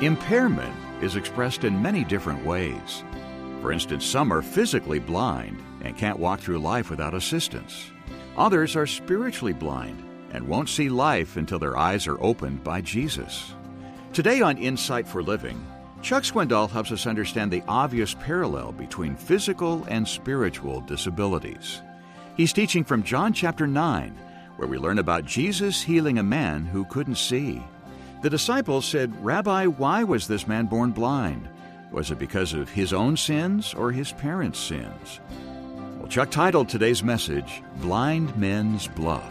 Impairment is expressed in many different ways. For instance, some are physically blind and can't walk through life without assistance. Others are spiritually blind and won't see life until their eyes are opened by Jesus. Today on Insight for Living, Chuck Swindoll helps us understand the obvious parallel between physical and spiritual disabilities. He's teaching from John chapter 9, where we learn about Jesus healing a man who couldn't see. The disciples said, "Rabbi, why was this man born blind? Was it because of his own sins or his parents' sins?" Well, Chuck titled today's message, Blind Men's Bluff.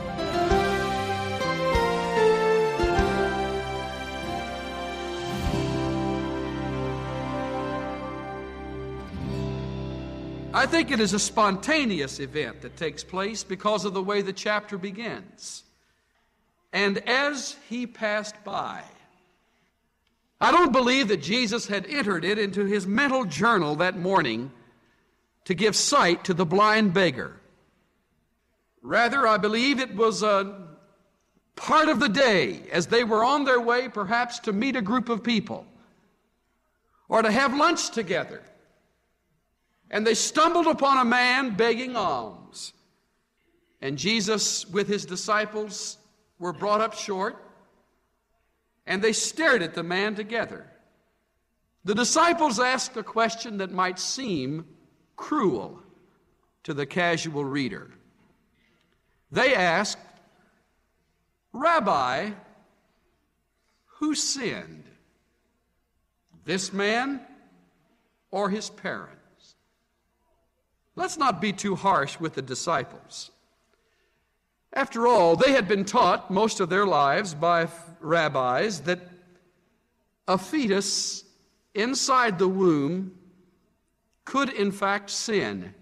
I think it is a spontaneous event that takes place because of the way the chapter begins. And as he passed by, I don't believe that Jesus had entered it into his mental journal that morning to give sight to the blind beggar. Rather, I believe it was a part of the day as they were on their way perhaps to meet a group of people or to have lunch together. And they stumbled upon a man begging alms. And Jesus, with his disciples, were brought up short, and they stared at the man together. The disciples asked a question that might seem cruel to the casual reader. They asked, "Rabbi, who sinned, this man or his parents?" Let's not be too harsh with the disciples. After all, they had been taught most of their lives by rabbis that a fetus inside the womb could in fact sin.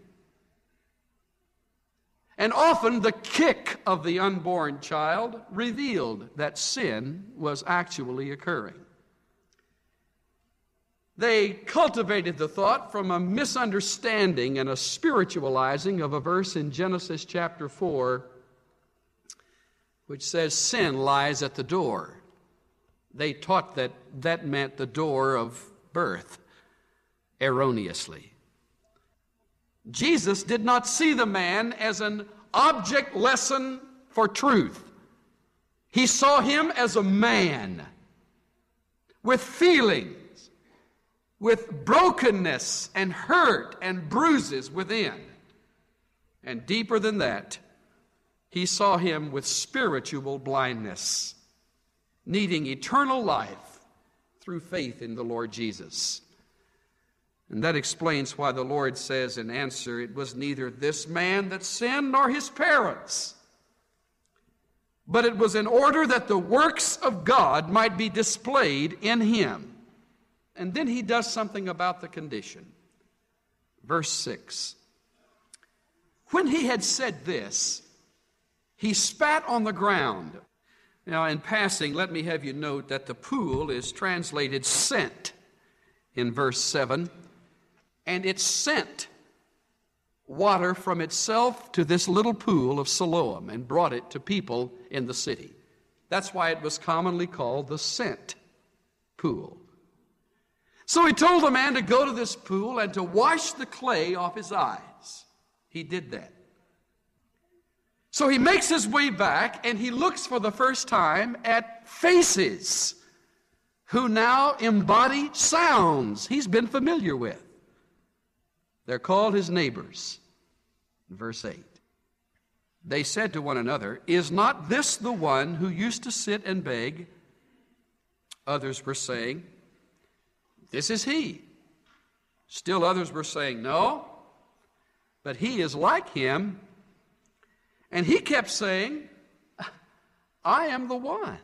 And often the kick of the unborn child revealed that sin was actually occurring. They cultivated the thought from a misunderstanding and a spiritualizing of a verse in Genesis chapter 4, which says sin lies at the door. They taught that that meant the door of birth, erroneously. Jesus did not see the man as an object lesson for truth. He saw him as a man with feelings, with brokenness and hurt and bruises within. And deeper than that, he saw him with spiritual blindness, needing eternal life through faith in the Lord Jesus. And that explains why the Lord says in answer, it was neither this man that sinned nor his parents, but it was in order that the works of God might be displayed in him. And then he does something about the condition. Verse 6. When he had said this, he spat on the ground. Now, in passing, let me have you note that the pool is translated sent in verse 7, and it sent water from itself to this little pool of Siloam and brought it to people in the city. That's why it was commonly called the sent pool. So he told the man to go to this pool and to wash the clay off his eyes. He did that. So he makes his way back and he looks for the first time at faces who now embody sounds he's been familiar with. They're called his neighbors. Verse 8. They said to one another, "Is not this the one who used to sit and beg?" Others were saying, "This is he." Still others were saying, "No, but he is like him." And he kept saying, "I am the one."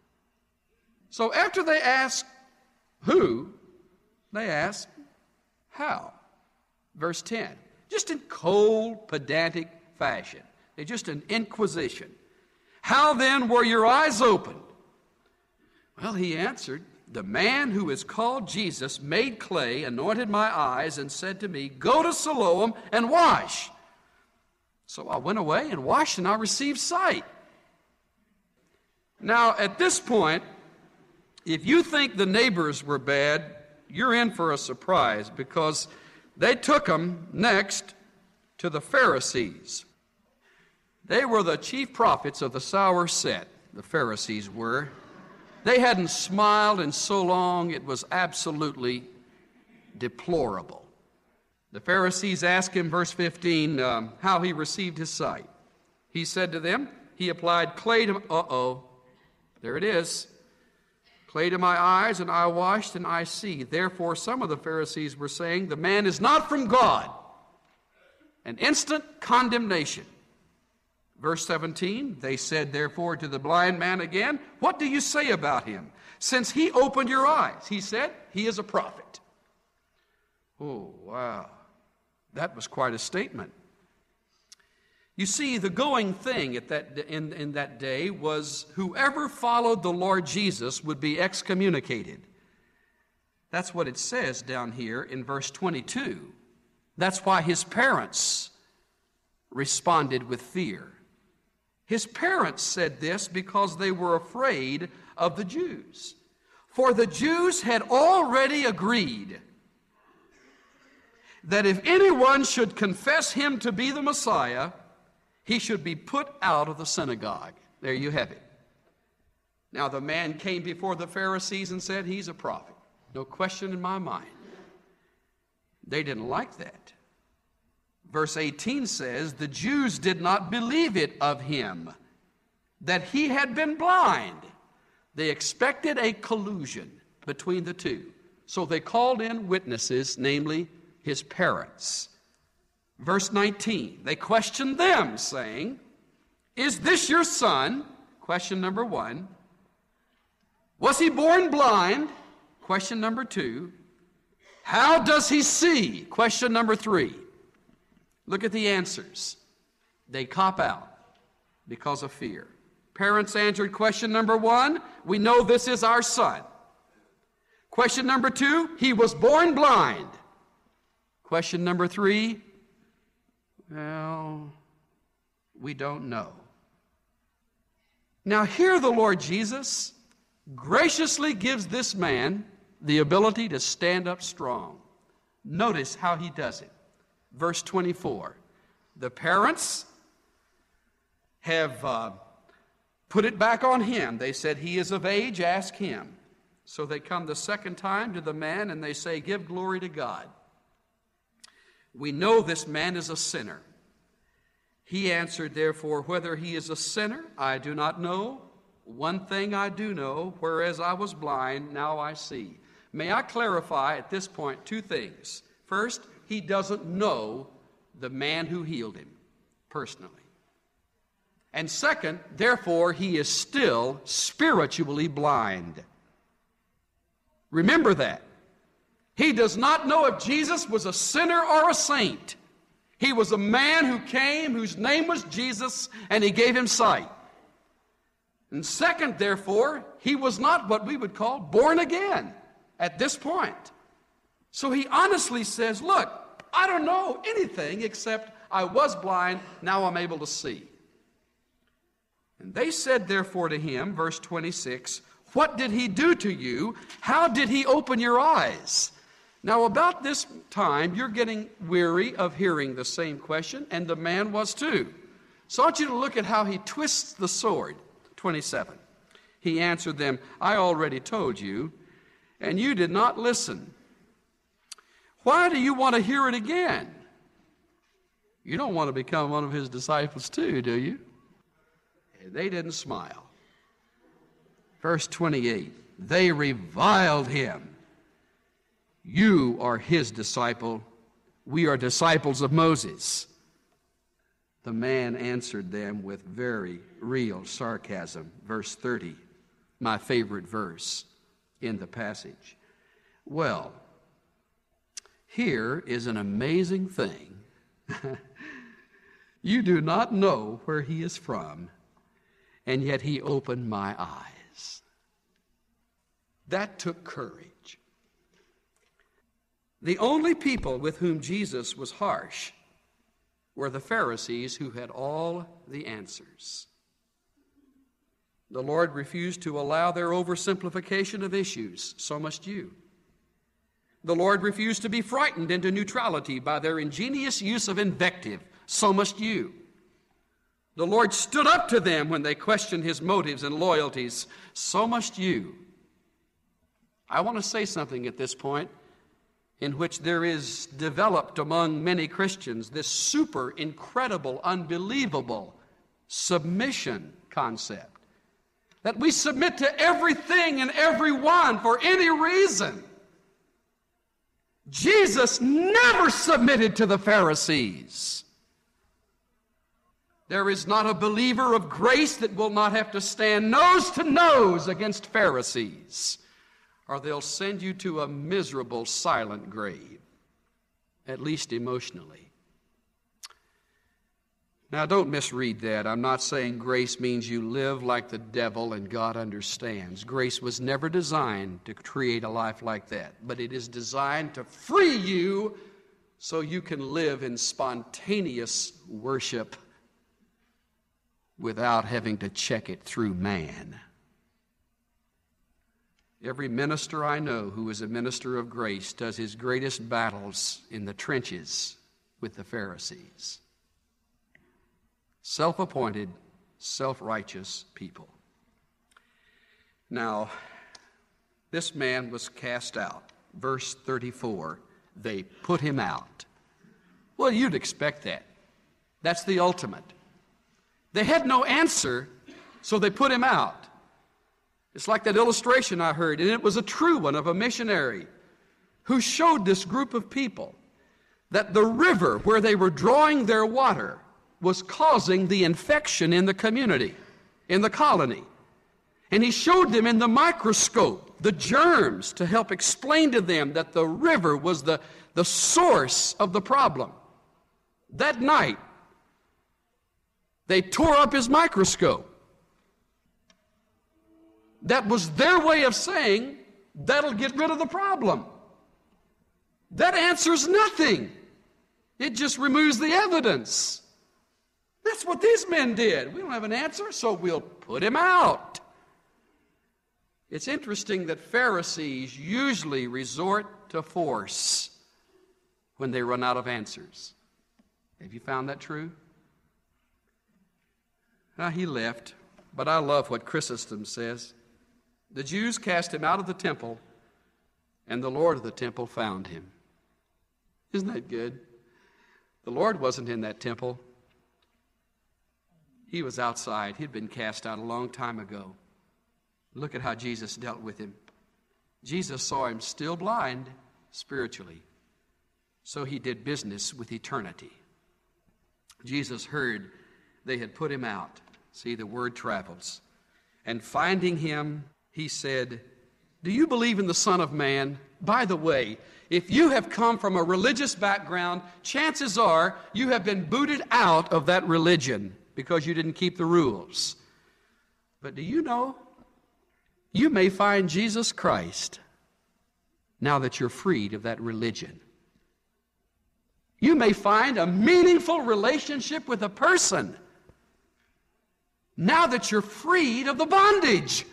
So after they asked who, they asked how. Verse 10, just in cold, pedantic fashion. They're just an inquisition. "How then were your eyes opened?" Well, he answered, "The man who is called Jesus made clay, anointed my eyes, and said to me, 'Go to Siloam and wash.' So I went away and washed, and I received sight." Now, at this point, If you think the neighbors were bad, you're in for a surprise, because they took him next to the Pharisees. They were the chief prophets of the sour set, the Pharisees were. They hadn't smiled in so long, it was absolutely deplorable. The Pharisees asked him, verse 15, how he received his sight. He said to them, he applied clay to, there it is. Clay to my eyes, and I washed, and I see. Therefore, some of the Pharisees were saying, the man is not from God. An instant condemnation. Verse 17, they said, therefore, to the blind man again, what do you say about him? Since he opened your eyes, he said, he is a prophet. Oh, wow. That was quite a statement. You see, the going thing in that day was whoever followed the Lord Jesus would be excommunicated. That's what it says down here in verse 22. That's why his parents responded with fear. His parents said this because they were afraid of the Jews. For the Jews had already agreed that if anyone should confess him to be the Messiah, he should be put out of the synagogue. There you have it. Now the man came before the Pharisees and said, he's a prophet. No question in my mind. They didn't like that. Verse 18 says, the Jews did not believe it of him, that he had been blind. They expected a collusion between the two. So they called in witnesses, namely his parents. Verse 19, they questioned them, saying, is this your son? Question number 1. Was he born blind? Question number 2. How does he see? Question number 3. Look at the answers. They cop out because of fear. Parents answered question number 1, we know this is our son. Question number 2, he was born blind. Question number 3, well, we don't know. Now here the Lord Jesus graciously gives this man the ability to stand up strong. Notice how he does it. Verse 24, the parents have put it back on him. They said, he is of age, ask him. So they come the second time to the man and they say, give glory to God. We know this man is a sinner. He answered, therefore, whether he is a sinner, I do not know. One thing I do know, whereas I was blind, now I see. May I clarify at this point 2 things. First, he doesn't know the man who healed him personally. And second, therefore, he is still spiritually blind. Remember that. He does not know if Jesus was a sinner or a saint. He was a man who came, whose name was Jesus, and he gave him sight. And second, therefore, he was not what we would call born again at this point. So he honestly says, look, I don't know anything except I was blind, now I'm able to see. And they said therefore to him, verse 26, what did he do to you? How did he open your eyes? Now about this time, you're getting weary of hearing the same question, and the man was too. So I want you to look at how he twists the sword. 27. He answered them, I already told you, and you did not listen. Why do you want to hear it again? You don't want to become one of his disciples too, do you? And they didn't smile. Verse 28, they reviled him. You are his disciple. We are disciples of Moses. The man answered them with very real sarcasm. Verse 30, my favorite verse in the passage. Well, here is an amazing thing. You do not know where he is from, and yet he opened my eyes. That took courage. The only people with whom Jesus was harsh were the Pharisees, who had all the answers. The Lord refused to allow their oversimplification of issues. So must you. The Lord refused to be frightened into neutrality by their ingenious use of invective. So must you. The Lord stood up to them when they questioned his motives and loyalties. So must you. I want to say something at this point in which there is developed among many Christians this super incredible, unbelievable submission concept. That we submit to everything and everyone for any reason. Jesus never submitted to the Pharisees. There is not a believer of grace that will not have to stand nose to nose against Pharisees, or they'll send you to a miserable, silent grave, at least emotionally. Now, don't misread that. I'm not saying grace means you live like the devil and God understands. Grace was never designed to create a life like that, but it is designed to free you so you can live in spontaneous worship without having to check it through man. Every minister I know who is a minister of grace does his greatest battles in the trenches with the Pharisees. Self-appointed, self-righteous people. Now, this man was cast out. Verse 34, they put him out. Well, you'd expect that. That's the ultimate. They had no answer, so they put him out. It's like that illustration I heard, and it was a true one, of a missionary who showed this group of people that the river where they were drawing their water was causing the infection in the community, in the colony. And he showed them in the microscope the germs to help explain to them that the river was the source of the problem. That night, they tore up his microscope. That was their way of saying, that'll get rid of the problem. That answers nothing. It just removes the evidence. That's what these men did. We don't have an answer, so we'll put him out. It's interesting that Pharisees usually resort to force when they run out of answers. Have you found that true? Now, he left, but I love what Chrysostom says. The Jews cast him out of the temple, and the Lord of the temple found him. Isn't that good? The Lord wasn't in that temple. He was outside. He'd been cast out a long time ago. Look at how Jesus dealt with him. Jesus saw him still blind spiritually, so he did business with eternity. Jesus heard they had put him out. See, the word travels. And finding him, he said, "Do you believe in the Son of Man?" By the way, if you have come from a religious background, chances are you have been booted out of that religion because you didn't keep the rules. But do you know, you may find Jesus Christ now that you're freed of that religion. You may find a meaningful relationship with a person now that you're freed of the bondage.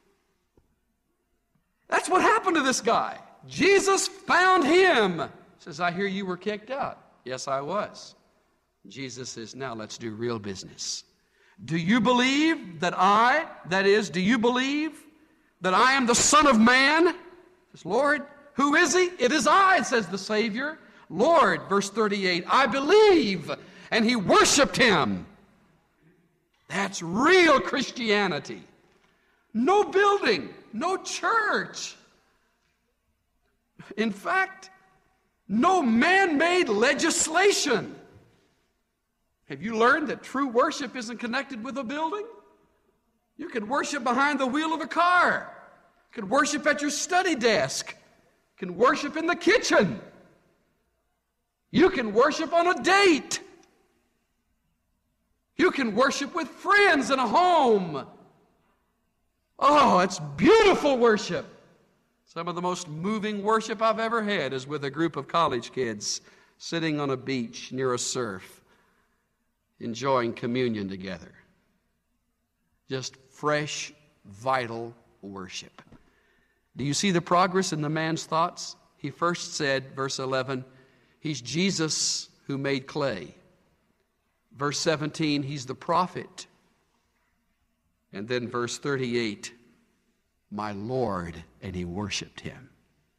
That's what happened to this guy. Jesus found him. Says, "I hear you were kicked out." Yes, I was. Jesus says, "Now let's do real business. Do you believe that do you believe that I am the Son of Man?" Says, "Lord, who is he?" "It is I," says the Savior. "Lord," verse 38, "I believe." And he worshiped him. That's real Christianity. No building, no church. In fact, no man-made legislation. Have you learned that true worship isn't connected with a building? You can worship behind the wheel of a car. You can worship at your study desk. You can worship in the kitchen. You can worship on a date. You can worship with friends in a home. Oh, it's beautiful worship. Some of the most moving worship I've ever had is with a group of college kids sitting on a beach near a surf, enjoying communion together. Just fresh, vital worship. Do you see the progress in the man's thoughts? He first said, verse 11, he's Jesus who made clay. Verse 17, he's the prophet. And then verse 38, my Lord, and he worshiped him.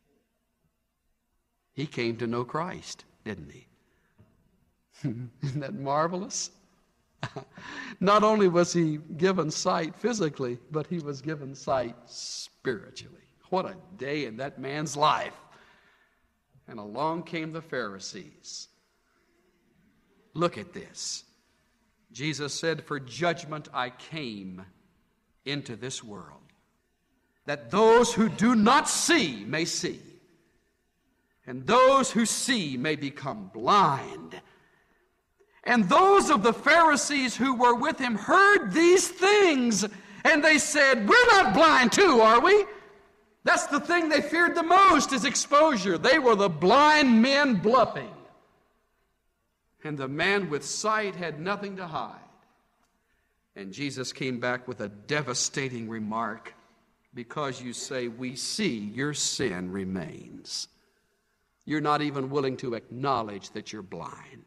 He came to know Christ, didn't he? Isn't that marvelous? Not only was he given sight physically, but he was given sight spiritually. What a day in that man's life. And along came the Pharisees. Look at this. Jesus said, for judgment I came into this world, that those who do not see may see, and those who see may become blind. And those of the Pharisees who were with him heard these things, and they said, we're not blind too, are we? That's the thing they feared the most, is exposure. They were the blind men bluffing. And the man with sight had nothing to hide. And Jesus came back with a devastating remark. Because you say, we see, your sin remains. You're not even willing to acknowledge that you're blind.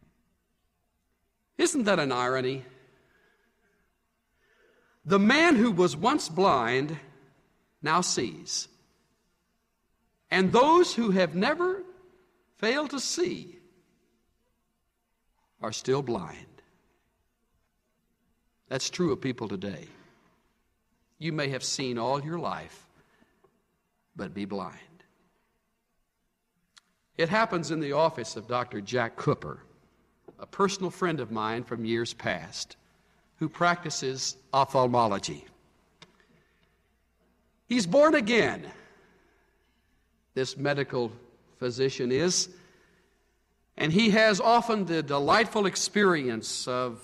Isn't that an irony? The man who was once blind now sees. And those who have never failed to see are still blind. That's true of people today. You may have seen all your life, but be blind. It happens in the office of Dr. Jack Cooper, a personal friend of mine from years past, who practices ophthalmology. He's born again, this medical physician is, and he has often the delightful experience of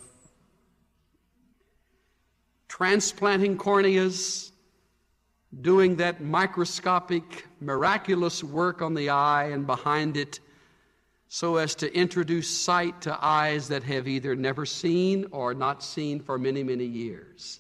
transplanting corneas, doing that microscopic, miraculous work on the eye and behind it, so as to introduce sight to eyes that have either never seen or not seen for many, many years.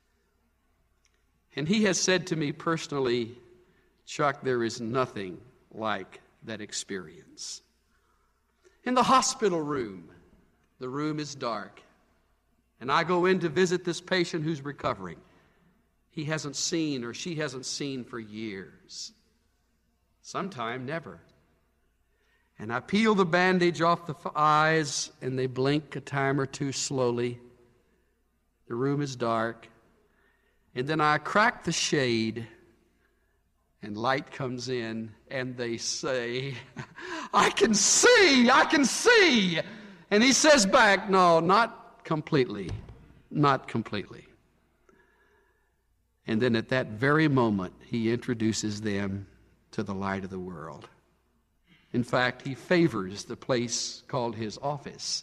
And he has said to me personally, Chuck, there is nothing like that experience. In the hospital room, the room is dark, and I go in to visit this patient who's recovering. He hasn't seen or she hasn't seen for years, sometime never. And I peel the bandage off the eyes, and they blink a time or two slowly. The room is dark. And then I crack the shade, and light comes in, and they say, I can see, I can see. And he says back, no, not completely, not completely. And then at that very moment, he introduces them to the light of the world. In fact, he favors the place called his office,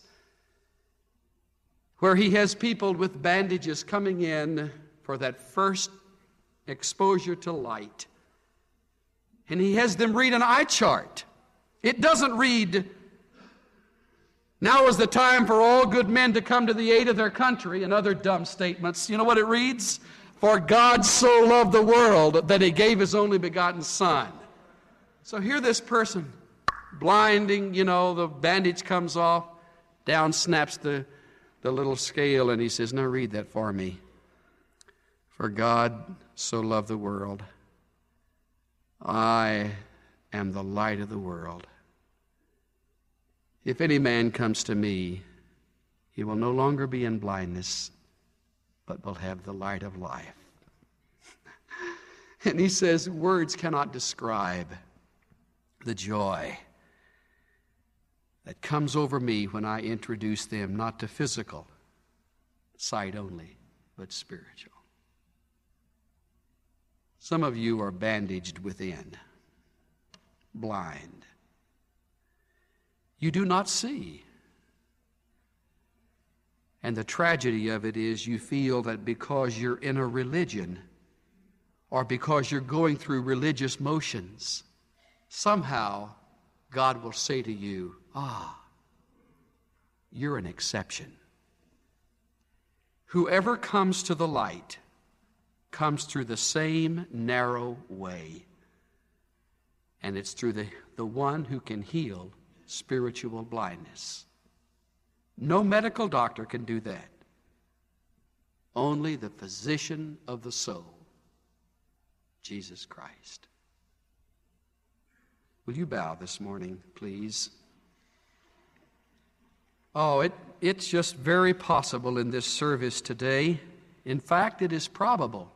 where he has people with bandages coming in for that first exposure to light. And he has them read an eye chart. It doesn't read, now is the time for all good men to come to the aid of their country, and other dumb statements. You know what it reads? For God so loved the world that he gave his only begotten Son. So here this person, blinding, the bandage comes off, down snaps the little scale, and he says, now read that for me. For God so loved the world. I am the light of the world. If any man comes to me, he will no longer be in blindness, but will have the light of life. And he says, words cannot describe the joy that comes over me when I introduce them not to physical sight only, but spiritual. Some of you are bandaged within, blind. You do not see. And the tragedy of it is you feel that because you're in a religion or because you're going through religious motions, somehow God will say to you, you're an exception. Whoever comes to the light comes through the same narrow way. And it's through the one who can heal spiritual blindness. No medical doctor can do that. Only the physician of the soul, Jesus Christ. Will you bow this morning, please? Oh, it's just very possible in this service today. In fact, it is probable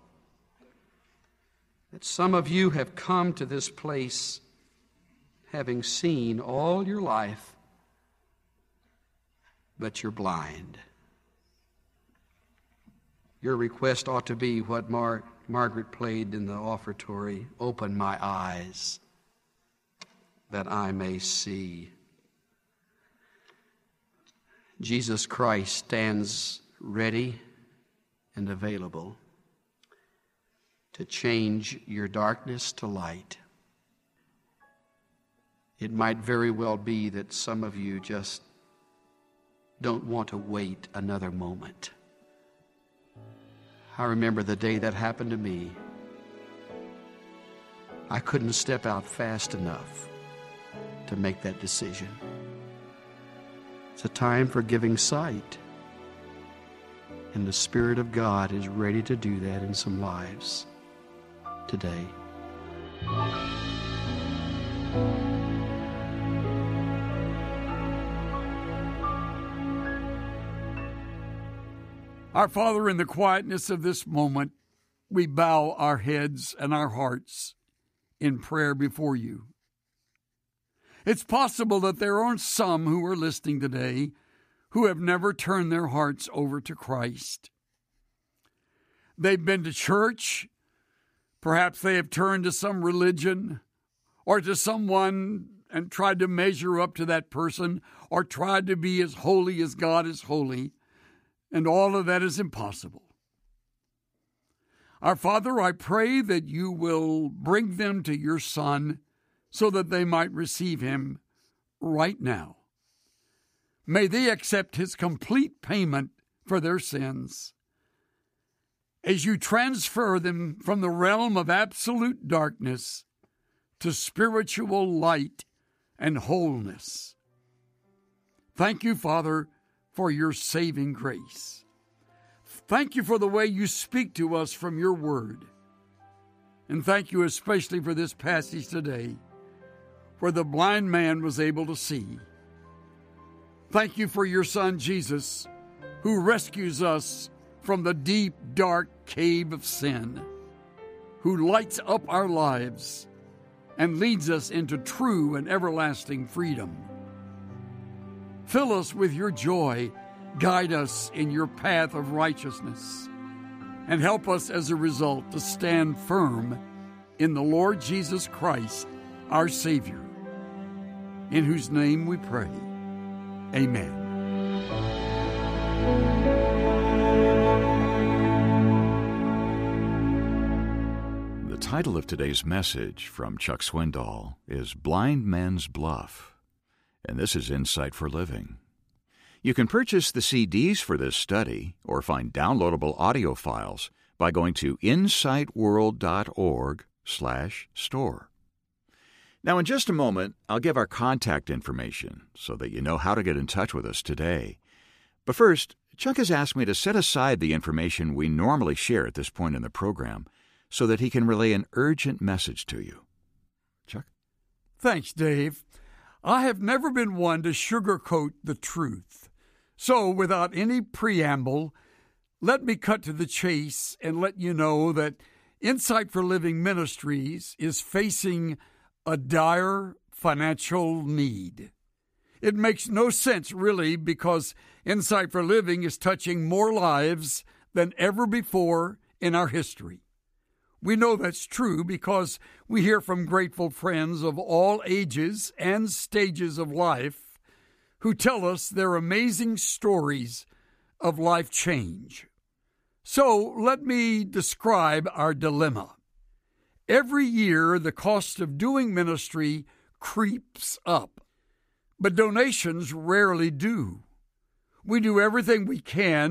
that some of you have come to this place having seen all your life, but you're blind. Your request ought to be what Margaret played in the offertory, "Open my eyes that I may see." Jesus Christ stands ready and available to change your darkness to light. It might very well be that some of you just don't want to wait another moment. I remember the day that happened to me. I couldn't step out fast enough to make that decision. It's a time for giving sight. And the Spirit of God is ready to do that in some lives today. Our Father, in the quietness of this moment, we bow our heads and our hearts in prayer before you. It's possible that there are some who are listening today who have never turned their hearts over to Christ. They've been to church. Perhaps they have turned to some religion or to someone and tried to measure up to that person or tried to be as holy as God is holy. And all of that is impossible. Our Father, I pray that you will bring them to your Son so that they might receive him right now. May they accept his complete payment for their sins. As you transfer them from the realm of absolute darkness to spiritual light and wholeness. Thank you, Father, for your saving grace. Thank you for the way you speak to us from your word. And thank you especially for this passage today, where the blind man was able to see. Thank you for your Son, Jesus, who rescues us from the deep, dark cave of sin, who lights up our lives and leads us into true and everlasting freedom. Fill us with your joy, guide us in your path of righteousness, and help us as a result to stand firm in the Lord Jesus Christ, our Savior, in whose name we pray. Amen. The title of today's message from Chuck Swindoll is Blind Man's Bluff, and this is Insight for Living. You can purchase the CDs for this study or find downloadable audio files by going to insightworld.org/store. Now, in just a moment, I'll give our contact information so that you know how to get in touch with us today. But first, Chuck has asked me to set aside the information we normally share at this point in the program so that he can relay an urgent message to you. Chuck? Thanks, Dave. I have never been one to sugarcoat the truth. So, without any preamble, let me cut to the chase and let you know that Insight for Living Ministries is facing a dire financial need. It makes no sense, really, because Insight for Living is touching more lives than ever before in our history. We know that's true because we hear from grateful friends of all ages and stages of life who tell us their amazing stories of life change. So let me describe our dilemma. Every year, the cost of doing ministry creeps up, but donations rarely do. We do everything we can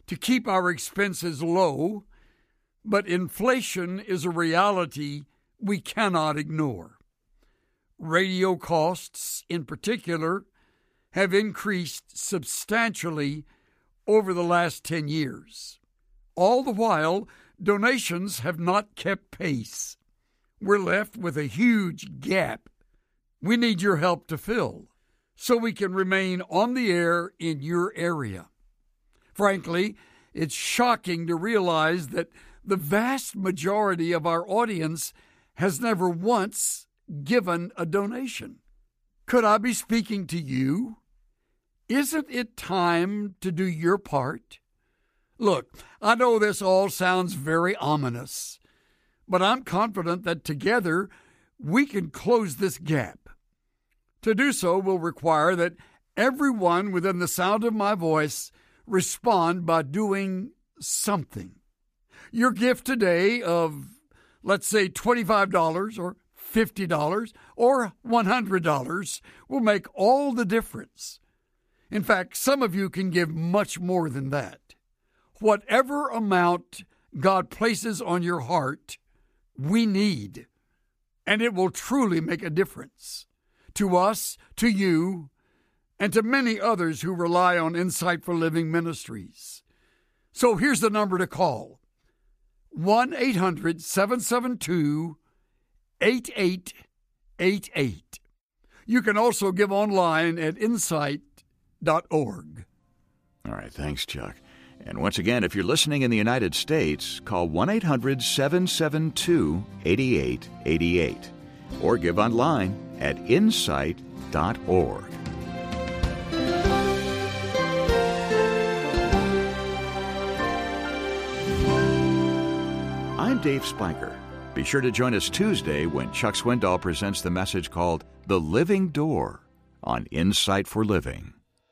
to keep our expenses low, but inflation is a reality we cannot ignore. Radio costs, in particular, have increased substantially over the last 10 years. All the while, donations have not kept pace. We're left with a huge gap we need your help to fill so we can remain on the air in your area. Frankly, it's shocking to realize that the vast majority of our audience has never once given a donation. Could I be speaking to you? Isn't it time to do your part? Look, I know this all sounds very ominous, but I'm confident that together we can close this gap. To do so will require that everyone within the sound of my voice respond by doing something. Your gift today of, let's say, $25 or $50 or $100 will make all the difference. In fact, some of you can give much more than that. Whatever amount God places on your heart, we need, and it will truly make a difference to us, to you, and to many others who rely on Insight for Living Ministries. So here's the number to call: 1-800-772-8888. You can also give online at insight.org. All right, thanks, Chuck. And once again, if you're listening in the United States, call 1-800-772-8888 or give online at insight.org. I'm Dave Spiker. Be sure to join us Tuesday when Chuck Swindoll presents the message called The Living Door on Insight for Living.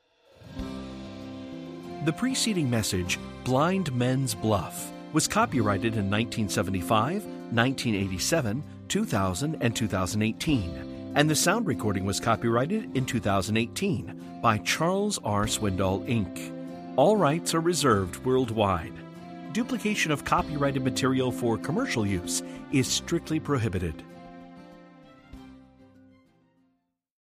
The preceding message, Blind Men's Bluff, was copyrighted in 1975, 1987, 2000, and 2018, and the sound recording was copyrighted in 2018 by Charles R. Swindoll, Inc. All rights are reserved worldwide. Duplication of copyrighted material for commercial use is strictly prohibited.